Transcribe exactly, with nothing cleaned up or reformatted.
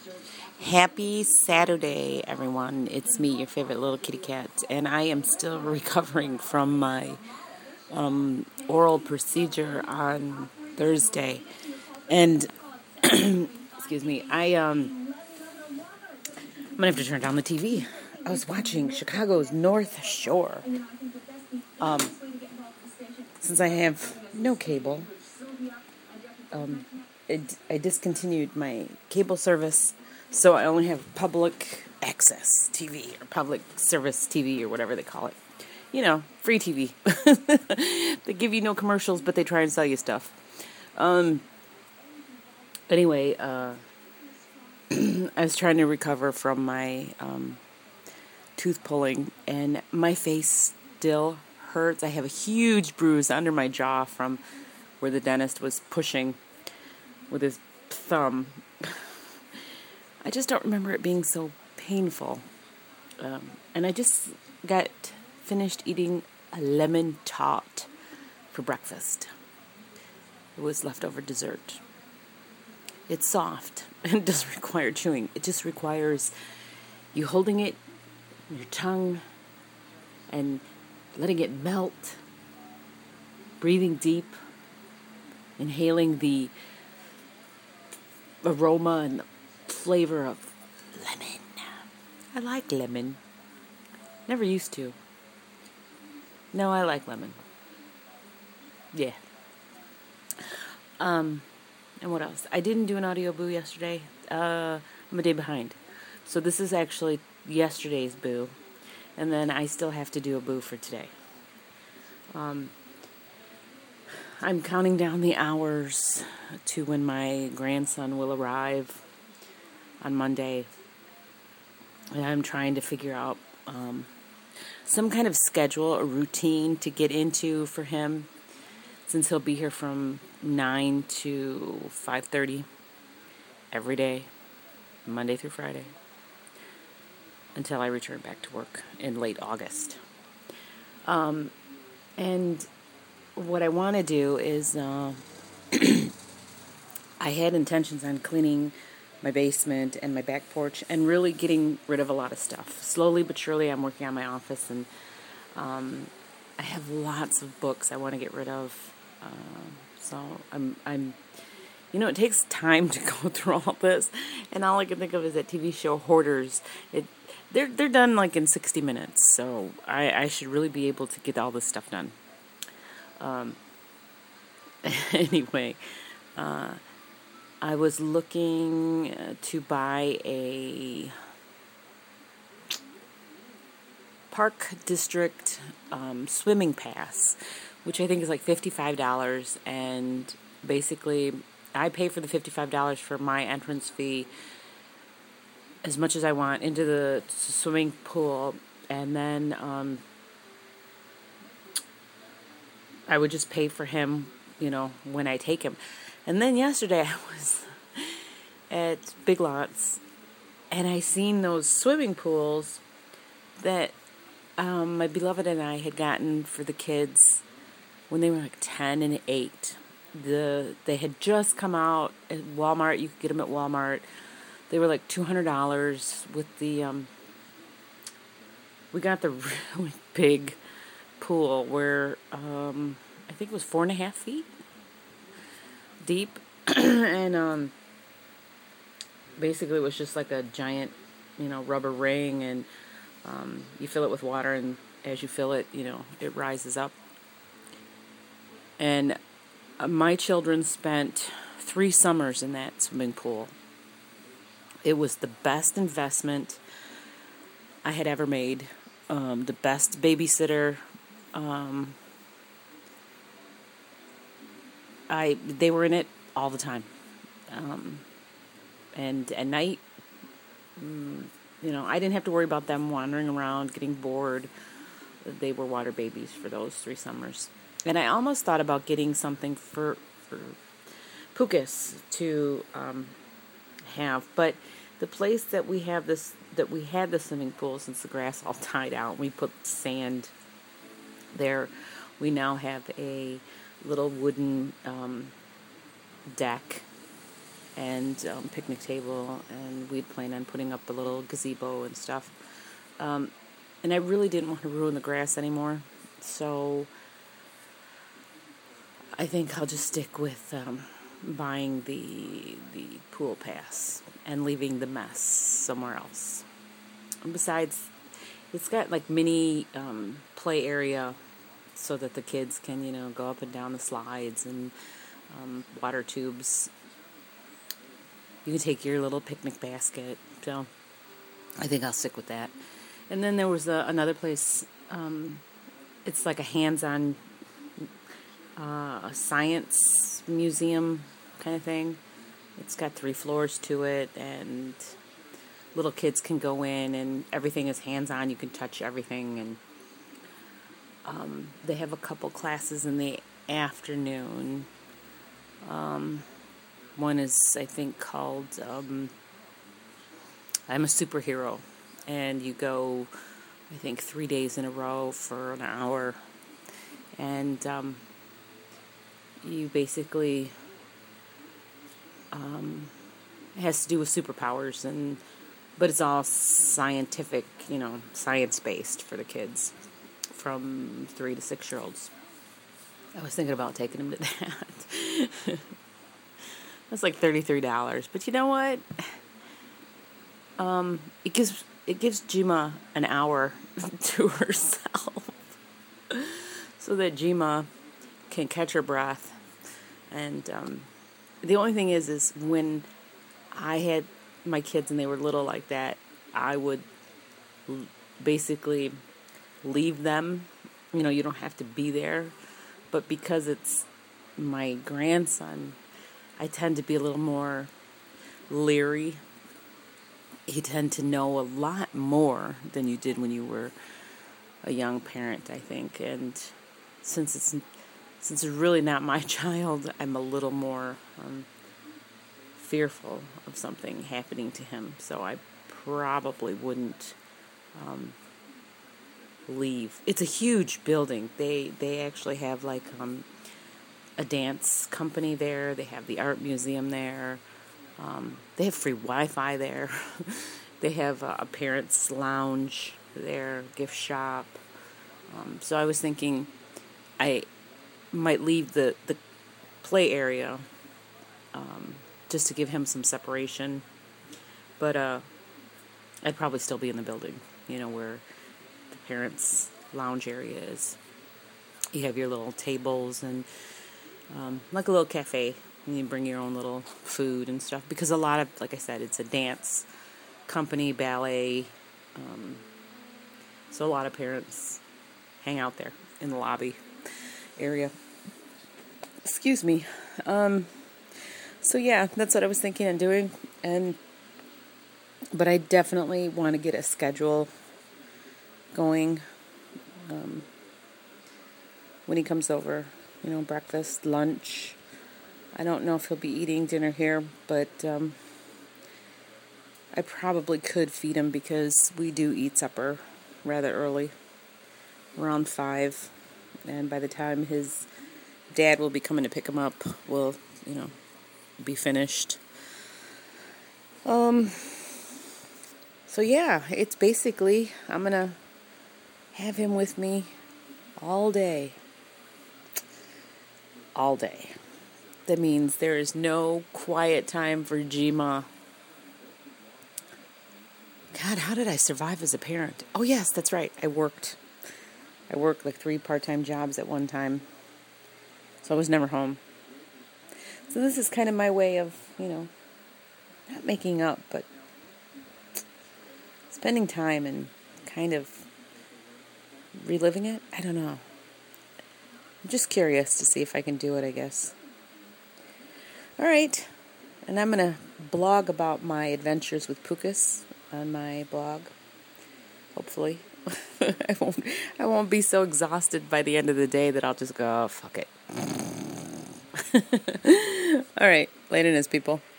Happy Saturday, everyone. It's me, your favorite little kitty cat, and I am still recovering from my um, oral procedure on Thursday. And, excuse me, I, um, I'm gonna have to turn down the T V. I was watching Chicago's North Shore. Um, since I have no cable, um, it, I discontinued my cable service. So I only have public access T V or public service T V or whatever they call it. You know, free T V. They give you no commercials, but they try and sell you stuff. Um. Anyway, uh, I was trying to recover from my um, tooth pulling, and my face still hurts. I have a huge bruise under my jaw from where the dentist was pushing with his thumb. I just don't remember it being so painful. Um, and I just got finished eating a lemon tart for breakfast. It was leftover dessert. It's soft and doesn't require chewing. It just requires you holding it in your tongue and letting it melt, breathing deep, inhaling the aroma and the flavor of lemon. I like lemon. Never used to. No, I like lemon. Yeah. Um, and what else? I didn't do an audio boo yesterday. Uh, I'm a day behind. So this is actually yesterday's boo. And then I still have to do a boo for today. Um, I'm counting down the hours to when my grandson will arrive on Monday, and I'm trying to figure out um, some kind of schedule or routine to get into for him, since he'll be here from nine to five thirty every day, Monday through Friday, until I return back to work in late August. Um, and what I want to do is, uh, I had intentions on cleaning my basement and my back porch and really getting rid of a lot of stuff. Slowly but surely I'm working on my office, and um, I have lots of books I want to get rid of. Uh, so I'm, I'm, you know, it takes time to go through all this, and all I can think of is that T V show Hoarders. It, they're they're done like in sixty minutes, so I, I should really be able to get all this stuff done. Um, anyway, uh, I was looking to buy a Park District um, swimming pass, which I think is like fifty-five dollars, and basically I pay for the fifty-five dollars for my entrance fee as much as I want into the swimming pool, and then um, I would just pay for him, you know, when I take him. And then yesterday I was at Big Lots, and I seen those swimming pools that um, my beloved and I had gotten for the kids when they were like ten and eight. The they had just come out at Walmart. You could get them at Walmart. They were like two hundred dollars with the, um, we got the really big pool where um, I think it was four and a half feet deep, and um, basically it was just like a giant, you know, rubber ring, and um, you fill it with water, and as you fill it, you know, it rises up. And uh, my children spent three summers in that swimming pool. It was the best investment I had ever made. Um, the best babysitter. Um, I they were in it all the time, um, and at night, mm, you know, I didn't have to worry about them wandering around, getting bored. They were water babies for those three summers, and I almost thought about getting something for for Pukas to um, have, but the place that we have this that we had the swimming pool, since the grass all died out, we put sand there. We now have a little wooden um, deck and um, picnic table, and we'd plan on putting up a little gazebo and stuff. Um, and I really didn't want to ruin the grass anymore, so I think I'll just stick with um, buying the the pool pass and leaving the mess somewhere else. And besides, it's got like mini um, play area so that the kids can, you know, go up and down the slides and um, water tubes. You can take your little picnic basket. So I think I'll stick with that. And then there was a, another place. Um, it's like a hands-on uh, science museum kind of thing. It's got three floors to it, and little kids can go in, and everything is hands-on. You can touch everything, and um, they have a couple classes in the afternoon. Um, one is, I think, called um, I'm a Superhero, and you go, I think, three days in a row for an hour, and um, you basically um, it has to do with superpowers, and but it's all scientific, you know, science-based for the kids from three to six-year-olds. I was thinking about taking them to that. That's like thirty-three dollars. But you know what? Um, it gives it gives Jima an hour to herself, so that Jima can catch her breath. And um, the only thing is, is when I had my kids and they were little like that, I would l- basically leave them. You know, you don't have to be there. But because it's my grandson, I tend to be a little more leery. You tend to know a lot more than you did when you were a young parent, I think. And since it's since it's really not my child, I'm a little more um, fearful of something happening to him. So I probably wouldn't um, leave. It's a huge building. They they actually have like um, a dance company there. They have the art museum there. Um, they have free Wi-Fi there. They have uh, a parents' lounge there, gift shop. Um, so I was thinking I might leave the, the play area um, just to give him some separation. But uh, I'd probably still be in the building, you know, where the parents' lounge area is. You have your little tables and um, like a little cafe. And you bring your own little food and stuff. Because a lot of, like I said, it's a dance company, ballet. Um, so a lot of parents hang out there in the lobby area. Excuse me. Um, so yeah, that's what I was thinking of doing. And but I definitely want to get a schedule going um, when he comes over. You know, breakfast, lunch. I don't know if he'll be eating dinner here, but um, I probably could feed him because we do eat supper rather early, around five. And by the time his dad will be coming to pick him up, we'll, you know, be finished. Um. So yeah, it's basically, I'm going to have him with me all day. All day. That means there is no quiet time for Jima. God, how did I survive as a parent? Oh, yes, that's right. I worked. I worked like three part-time jobs at one time. So I was never home. So this is kind of my way of, you know, not making up, but spending time and kind of reliving it. I don't know. I'm just curious to see if I can do it, I guess. All right, and I'm going to blog about my adventures with Pukas on my blog, hopefully. I won't I won't be so exhausted by the end of the day that I'll just go, oh, fuck it. All right, later, news people.